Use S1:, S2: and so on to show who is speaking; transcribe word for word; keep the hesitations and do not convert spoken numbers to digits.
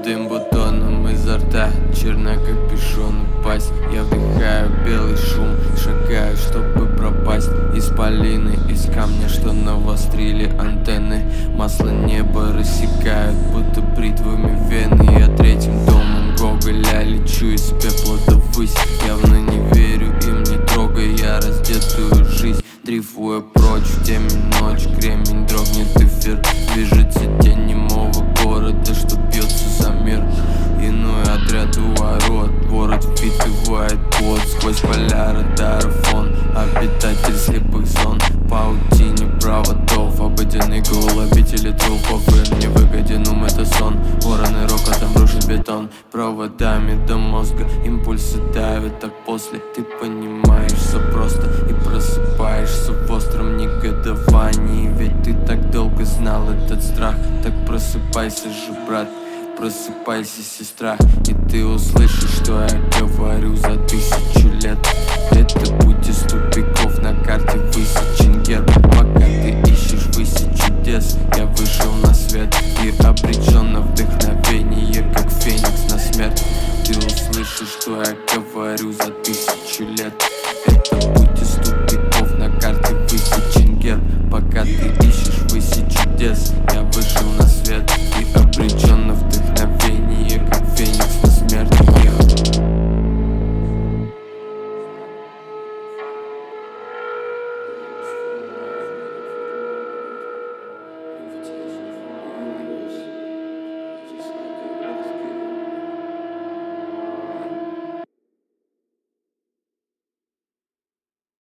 S1: дым бутоном изо рта, черная капюшон упасть. Я вдыхаю белый шум, шагаю, чтобы пропасть. Исполины из камня, что навострили антенны. Масло неба рассекают, будто бритвами вены. Я третьим домом Гоголя лечу из пепла до ввысь. Явно не верю им, не трогая я раздетую жизнь. Дрейфуя прочь, в теме ночь, кремень дрогнет эфир. Движется тень немого города, что бьется за мир. Иной отряд у ворот, ворот впитывает пот. Сквозь поля радара фон, обитатель слепых зон. Паутине проводов, обыденный гул обители трупов. Им не выгоден ум, это сон. Вороны рокотом рушат бетон. Проводами до мозга импульсы давят, так после ты понимаешь все просто и просыпаешься в остром негодовании. Ведь ты так долго знал этот страх. Так просыпайся же, брат, просыпайся, сестра, и ты услышишь, что я говорю за тысячу лет. Это путь из тупиков, на карте высечен герб. Пока ты ищешь выси чудес, я вышел на свет. Мир обречен на вдохновение.